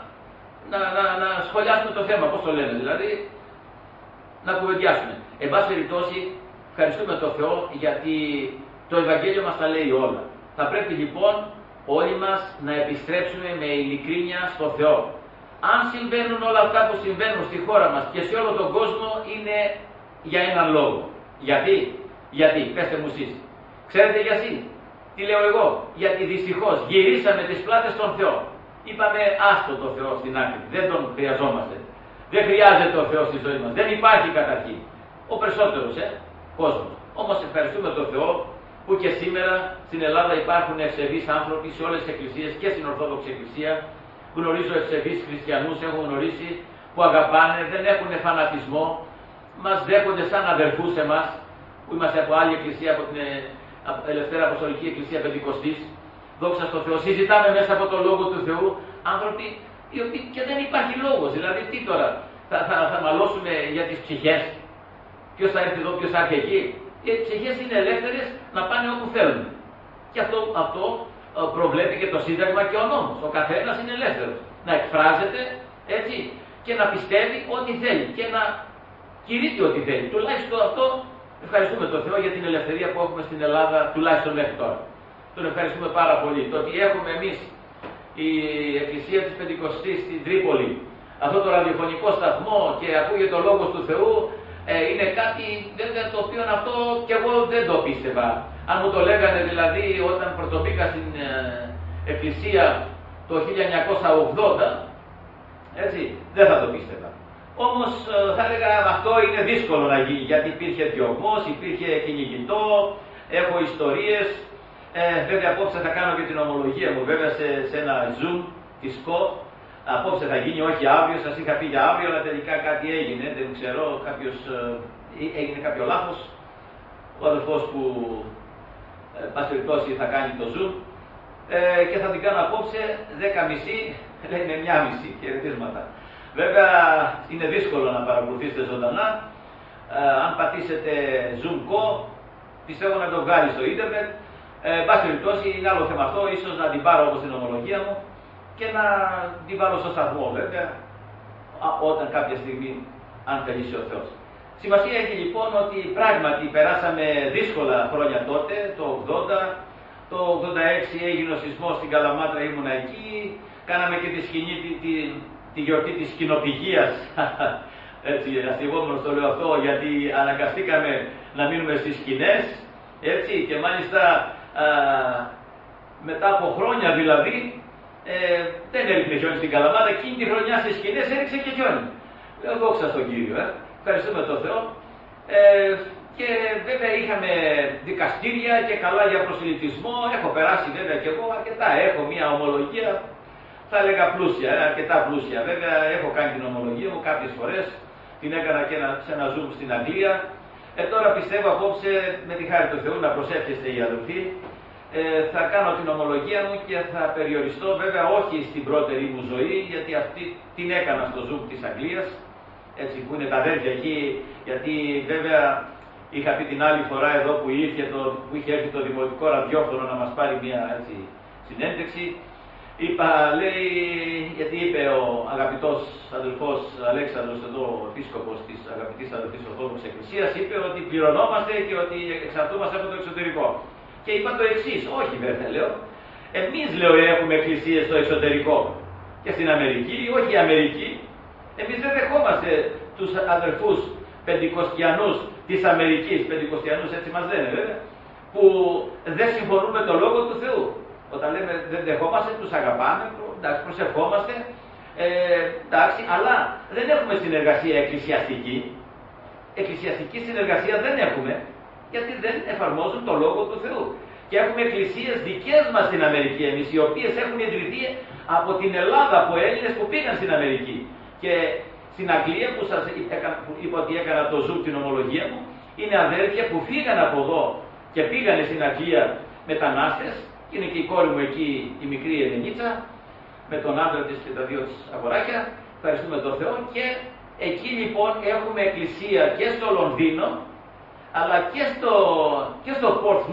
να σχολιάσουμε το θέμα, πώς το λένε, δηλαδή να κουβεντιάσουμε. Εν πάση περιπτώσει, ευχαριστούμε τον Θεό γιατί το Ευαγγέλιο μας τα λέει όλα. Θα πρέπει λοιπόν όλοι μας να επιστρέψουμε με ειλικρίνεια στο Θεό. Αν συμβαίνουν όλα αυτά που συμβαίνουν στη χώρα μας και σε όλο τον κόσμο είναι για έναν λόγο. Γιατί, πέστε μου εσείς. Ξέρετε γιατί, τι λέω εγώ. Γιατί δυστυχώς γυρίσαμε τις πλάτες στον Θεό. Είπαμε άστο το Θεό στην άκρη, δεν τον χρειαζόμαστε. Δεν χρειάζεται ο Θεός στη ζωή μας, δεν υπάρχει καταρχήν. Ο περισσότερος κόσμος. Όμως ευχαριστούμε τον Θεό που και σήμερα στην Ελλάδα υπάρχουν ευσεβείς άνθρωποι σε όλες τις εκκλησίες και στην Ορθόδοξη Εκκλησία. Γνωρίζω ευσεβείς χριστιανούς, έχω γνωρίσει που αγαπάνε, δεν έχουν φανατισμό, μας δέχονται σαν αδερφούς εμάς που είμαστε από άλλη εκκλησία, από την Ελευθέρα Αποστολική Εκκλησία Πεντηκοστής. Δόξα στον Θεό, συζητάμε μέσα από το Λόγο του Θεού άνθρωποι οι οποίοι και δεν υπάρχει λόγος. Δηλαδή, τι τώρα, θα μαλώσουμε για τις ψυχές. Ποιος θα έρθει εδώ, ποιος θα έρθει εκεί. Οι ψυχές είναι ελεύθερες να πάνε όπου θέλουν. Και αυτό προβλέπει και το Σύνταγμα και ο νόμος. Ο καθένας είναι ελεύθερος να εκφράζεται έτσι και να πιστεύει ό,τι θέλει και να κηρύττει ό,τι θέλει. Τουλάχιστον αυτό ευχαριστούμε τον Θεό για την ελευθερία που έχουμε στην Ελλάδα, τουλάχιστον μέχρι τώρα. Τον ευχαριστούμε πάρα πολύ. Το ότι έχουμε εμείς η Εκκλησία της Πεντηκοστής στην Τρίπολη, αυτό το ραδιοφωνικό σταθμό και ακούγεται ο Λόγος του Θεού, είναι κάτι βέβαια το οποίο αυτό και εγώ δεν το πίστευα. Αν μου το λέγανε δηλαδή όταν πρωτομπήκα εκκλησία το 1980, έτσι, δεν θα το πίστευα. Όμως θα έλεγα αυτό είναι δύσκολο να γίνει, γιατί υπήρχε διωγμός, υπήρχε κυνηγητό, έχω ιστορίες. Βέβαια απόψε θα κάνω και την ομολογία μου, βέβαια σε ένα Zoom της ΚΟ. Απόψε θα γίνει, όχι αύριο, σας είχα πει για αύριο, αλλά τελικά κάτι έγινε, δεν ξέρω, έγινε κάποιο λάθος. Ο αδελφός που πάση περιπτώσει θα κάνει το Zoom και θα την κάνω απόψε 10.30, λέει με 1.30 χαιρετίσματα. Βέβαια είναι δύσκολο να παρακολουθήσετε ζωντανά. Αν πατήσετε Zoom Co, πιστεύω να το βγάλει στο ίντερνετ. Πάση περιπτώσει είναι άλλο θέμα αυτό, ίσως να την πάρω όπως την ομολογία μου και να την βάλω στο σταθμό βέβαια, όταν κάποια στιγμή, αν θελήσει ο Θεός. Σημασία έχει λοιπόν ότι πράγματι περάσαμε δύσκολα χρόνια τότε, το 80, το 86 έγινε ο σεισμός στην Καλαμάτα, ήμουνα εκεί, κάναμε και τη σκηνή, τη γιορτή της σκηνοπηγίας, έτσι αστιγόμενος το λέω αυτό, γιατί αναγκαστήκαμε να μείνουμε στις σκηνές, έτσι, και μάλιστα μετά από χρόνια δηλαδή, δεν έριξε χιόνι στην Καλαμάτα, εκείνη τη χρονιά στις σκηνές έριξε και χιόνι. Λέω δόξα στον Κύριο, ευχαριστούμε τον Θεό. Και βέβαια είχαμε δικαστήρια και καλά για προσελητισμό, έχω περάσει βέβαια και εγώ αρκετά, έχω μια ομολογία, θα έλεγα πλούσια, αρκετά πλούσια. Βέβαια έχω κάνει την ομολογία μου κάποιες φορές, την έκανα και σε ένα Zoom στην Αγγλία. Τώρα πιστεύω απόψε με τη χάρη του Θεού να προσεύχεστε οι αδελφοί. Θα κάνω την ομολογία μου και θα περιοριστώ βέβαια όχι στην πρώτερη μου ζωή, γιατί αυτή την έκανα στο Zoom της Αγγλίας, έτσι που είναι τα αδέρφια εκεί, γιατί βέβαια είχα πει την άλλη φορά εδώ που είχε έρθει το δημοτικό ραδιόφωνο να μας πάρει μια έτσι, συνέντευξη. Είπα, λέει, γιατί είπε ο αγαπητός αδελφός Αλέξανδρος εδώ, ο επίσκοπος της αγαπητής αδελφής Ορθόδοξης Εκκλησίας, είπε ότι πληρωνόμαστε και ότι εξαρτούμαστε από το εξωτερικό. Και είπα το εξής, όχι βέβαια λέω, εμείς λέω έχουμε εκκλησίες στο εξωτερικό και στην Αμερική, όχι η Αμερική. Εμείς δεν δεχόμαστε τους αδελφούς πεντηκοστιανούς της Αμερικής, πεντηκοστιανούς έτσι μας λένε βέβαια, που δεν συμφωνούν με το Λόγο του Θεού. Όταν λέμε δεν δεχόμαστε, τους αγαπάμε, εντάξει, προσευχόμαστε, εντάξει, αλλά δεν έχουμε συνεργασία εκκλησιαστική. Εκκλησιαστική συνεργασία δεν έχουμε, γιατί δεν εφαρμόζουν το Λόγο του Θεού. Και έχουμε εκκλησίες δικές μας στην Αμερική εμείς, οι οποίες έχουν ιδρυθεί από την Ελλάδα, από Έλληνες που πήγαν στην Αμερική. Και στην Αγγλία που σας είπα ότι έκανα το Zoom την ομολογία μου, είναι αδέρφια που φύγαν από εδώ και πήγανε στην Αγγλία μετανάστες. Είναι και η κόρη μου εκεί, η μικρή Ελενίτσα, με τον άντρα της και τα δύο της αγοράκια. Ευχαριστούμε τον Θεό. Και εκεί λοιπόν έχουμε εκκλησία και στο Λονδίνο, αλλά και στο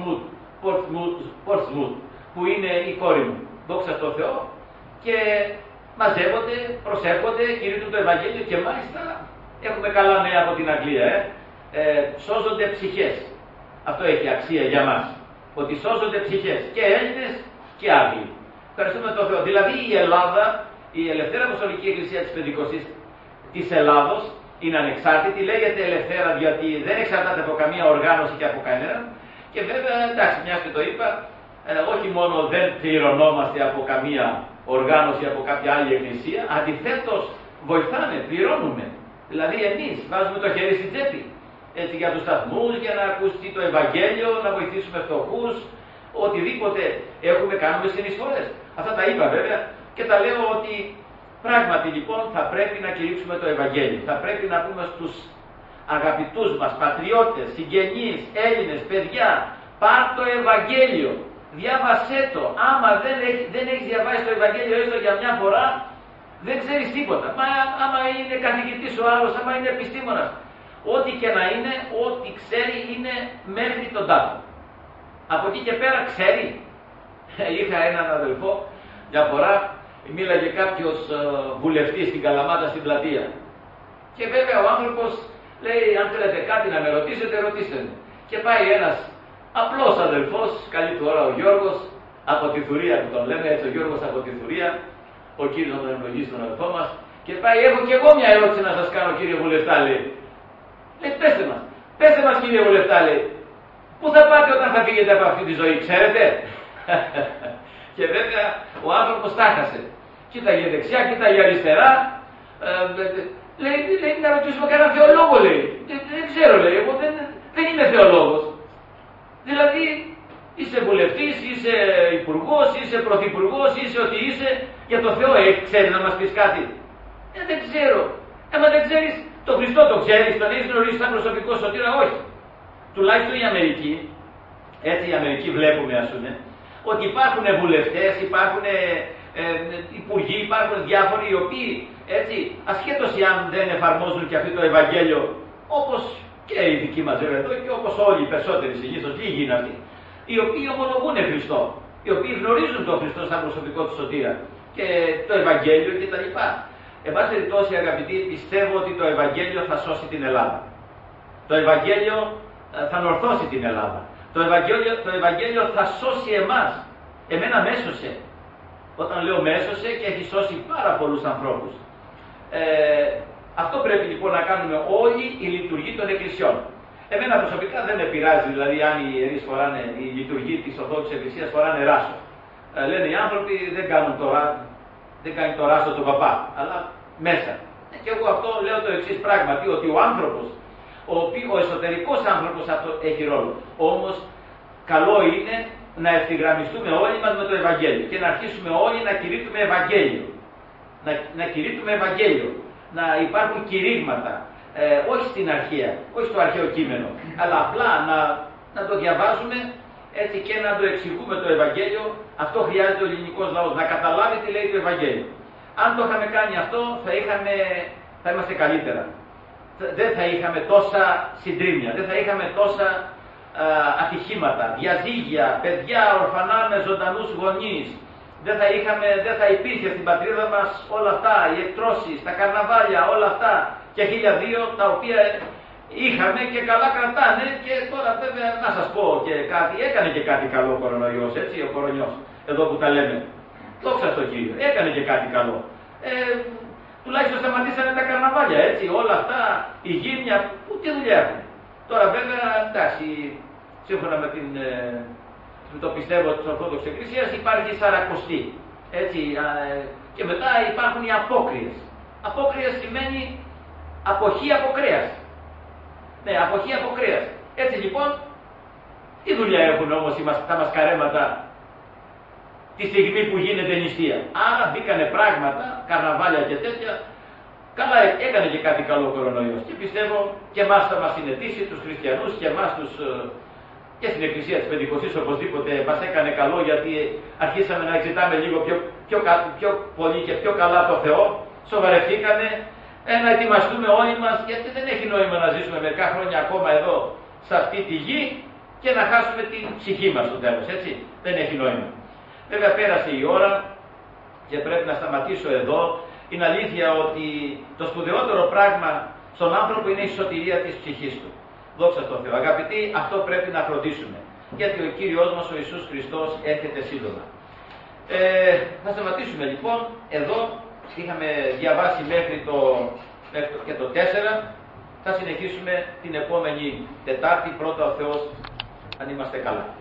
Portsmouth, που είναι η κόρη μου. Δόξα τω Θεώ. Και μαζεύονται, προσεύχονται, κηρύττουν το Ευαγγέλιο και μάλιστα έχουμε καλά νέα από την Αγγλία. Σώζονται ψυχές. Αυτό έχει αξία για μας. Ότι σώζονται ψυχές και Έλληνες και Άγγλοι. Ευχαριστούμε τον Θεό. Δηλαδή η Ελλάδα, η Ελευθέρα Αποστολική Εκκλησία της Πεντηκοστής της Ελλάδος είναι ανεξάρτητη, λέγεται ελευθέρα διότι δεν εξαρτάται από καμία οργάνωση και από κανέναν. Και βέβαια, εντάξει, μιας και το είπα, όχι μόνο δεν πληρωνόμαστε από καμία οργάνωση, από κάποια άλλη εκκλησία, αντιθέτως βοηθάνε, πληρώνουμε. Δηλαδή εμείς βάζουμε το χέρι στην τσέπη. Έτσι, για τους σταθμούς, για να ακουστεί το Ευαγγέλιο, να βοηθήσουμε φτωχούς, οτιδήποτε έχουμε, κάνουμε συνεισφορές. Αυτά τα είπα βέβαια και τα λέω ότι πράγματι λοιπόν θα πρέπει να κηρύξουμε το Ευαγγέλιο. Θα πρέπει να πούμε στους αγαπητούς μας πατριώτες, συγγενείς, Έλληνες, παιδιά, πάρ' το Ευαγγέλιο, διάβασέ το. Άμα δεν έχεις διαβάσει το Ευαγγέλιο έστω για μια φορά, δεν ξέρεις τίποτα. Μα άμα είναι καθηγητής ο άλλος, άμα είναι επιστήμονας, ό,τι και να είναι, ό,τι ξέρει είναι μέχρι τον τάφο. Από εκεί και πέρα ξέρει. Είχα έναν αδελφό, μια φορά μίλαγε κάποιος βουλευτής στην Καλαμάτα στην πλατεία. Και βέβαια ο άνθρωπος λέει, αν θέλετε κάτι να με ρωτήσετε, ρωτήστε με. Και πάει ένας απλός αδελφός, καλή του ώρα ο Γιώργος, από τη Θουρία που τον λέμε, έτσι ο Γιώργος από τη Θουρία, ο κύριος να τον ευλογήσει τον αδελφό μας, και πάει, έχω και εγώ μια ερώτηση να σας κάνω κύριε βουλευτά, λέει. Λέει, πέστε μας κύριε βουλευτά, λέει, πού θα πάτε όταν θα φύγετε από αυτή τη ζωή, ξέρετε. Και βέβαια ο άνθρωπος τα χάσε. Κοίταγε δεξιά, κοίταγε αριστερά. Λέει να ρωτήσουμε κανένα θεολόγο, λέει. Δεν ξέρω, λέει, εγώ δεν είμαι θεολόγος. Δηλαδή, είσαι βουλευτής, είσαι υπουργός, είσαι πρωθυπουργός, είσαι ό,τι είσαι, για το Θεό ξέρει να μας πεις κάτι. Δεν ξέρω. Άμα δεν ξέρεις, τον Χριστό το ξέρεις, τον έχεις γνωρίσει σαν προσωπικό σωτήρα, όχι. Τουλάχιστον η Αμερική, έτσι η Αμερική βλέπουμε, ας πούμε, ότι υπάρχουν βουλευτές, υπάρχουν υπουργοί, υπάρχουν διάφοροι οι οποίοι, έτσι, ασχέτως αν δεν εφαρμόζουν και αυτοί το Ευαγγέλιο, όπως και οι δικοί μας εδώ και όπως όλοι οι περισσότεροι συνήθως, λίγοι είναι αυτοί, οι οποίοι ομολογούν Χριστό, οι οποίοι γνωρίζουν τον Χριστό σαν προσωπικό του σωτήρα και το Ευαγγέλιο κτλ. Εν πάση περιπτώσει, αγαπητοί, πιστεύω ότι το Ευαγγέλιο θα σώσει την Ελλάδα. Το Ευαγγέλιο θα νορθώσει την Ελλάδα. Το Ευαγγέλιο θα σώσει εμάς. Εμένα με έσωσε. Όταν λέω με έσωσε και έχει σώσει πάρα πολλούς ανθρώπους. Αυτό πρέπει λοιπόν να κάνουμε όλοι οι λειτουργοί των εκκλησιών. Εμένα προσωπικά δεν με πειράζει, δηλαδή αν οι ιερείς φοράνε, οι λειτουργοί της Ορθόδοξης Εκκλησίας φοράνε ράσο. Λένε οι άνθρωποι δεν κάνει το ράσο τον παπά, αλλά μέσα. Και εγώ αυτό λέω το εξής πράγματι, ότι ο άνθρωπος, ο εσωτερικός άνθρωπος αυτό έχει ρόλο. Όμως καλό είναι να ευθυγραμμιστούμε όλοι μας με το Ευαγγέλιο και να αρχίσουμε όλοι να κηρύττουμε Ευαγγέλιο. Να κηρύττουμε Ευαγγέλιο. Να υπάρχουν κηρύγματα, όχι στην αρχαία, όχι στο αρχαίο κείμενο, αλλά απλά να το διαβάζουμε έτσι και να το εξηγούμε το Ευαγγέλιο. Αυτό χρειάζεται ο ελληνικός λαός, να καταλάβει τι λέει το Ευαγγέλιο. Αν το είχαμε κάνει αυτό, θα είμαστε καλύτερα. Δεν θα είχαμε τόσα συντρίμμια, δεν θα είχαμε τόσα ατυχήματα, διαζύγια, παιδιά ορφανά με ζωντανούς γονείς. Δεν θα υπήρχε στην πατρίδα μας όλα αυτά, οι εκτρώσεις, τα καρναβάλια, όλα αυτά και 1002 τα οποία είχαμε και καλά κρατάνε. Και τώρα βέβαια να σας πω και κάτι, έκανε και κάτι καλό ο κορονοϊός, έτσι, ο κορονιός, εδώ που τα λέμε. Δόξα στον Κύριο, έκανε και κάτι καλό. Τουλάχιστον σταματήσανε τα καρναβάλια, έτσι, όλα αυτά, η γύμνια, που τι δουλειά έχουν. Τώρα βέβαια, εντάξει, σύμφωνα με το πιστεύω της Ορθόδοξης Εκκλησίας υπάρχει σαρακοστή, έτσι, και μετά υπάρχουν οι απόκριες. Απόκριες σημαίνει αποχή από κρέας. Ναι, αποχή από κρέας. Έτσι λοιπόν, τι δουλειά έχουν όμως τα μασκαρέματα τη στιγμή που γίνεται νηστεία. Άρα μπήκανε πράγματα, καρναβάλια και τέτοια. Καλά έκανε και κάτι καλό ο κορονοϊός. Και πιστεύω και εμάς θα μας συνετίσει, τους χριστιανούς και εμάς και στην Εκκλησία της Πεντηκοστής οπωσδήποτε μας έκανε καλό, γιατί αρχίσαμε να εξετάμε λίγο πιο πολύ και πιο καλά το Θεό. Σοβαρευτήκαμε, να ετοιμαστούμε όλοι μας, γιατί δεν έχει νόημα να ζήσουμε μερικά χρόνια ακόμα εδώ σε αυτή τη γη και να χάσουμε την ψυχή μας στο τέλος, έτσι. Δεν έχει νόημα. Βέβαια πέρασε η ώρα και πρέπει να σταματήσω εδώ. Είναι αλήθεια ότι το σπουδαιότερο πράγμα στον άνθρωπο είναι η σωτηρία της ψυχής του. Δόξα τω Θεώ. Αγαπητοί, αυτό πρέπει να φροντίσουμε. Γιατί ο Κύριος μας ο Ιησούς Χριστός έρχεται σύντομα. Θα σταματήσουμε λοιπόν εδώ. Είχαμε διαβάσει μέχρι και το 4. Θα συνεχίσουμε την επόμενη Τετάρτη, πρώτα ο Θεός, αν είμαστε καλά.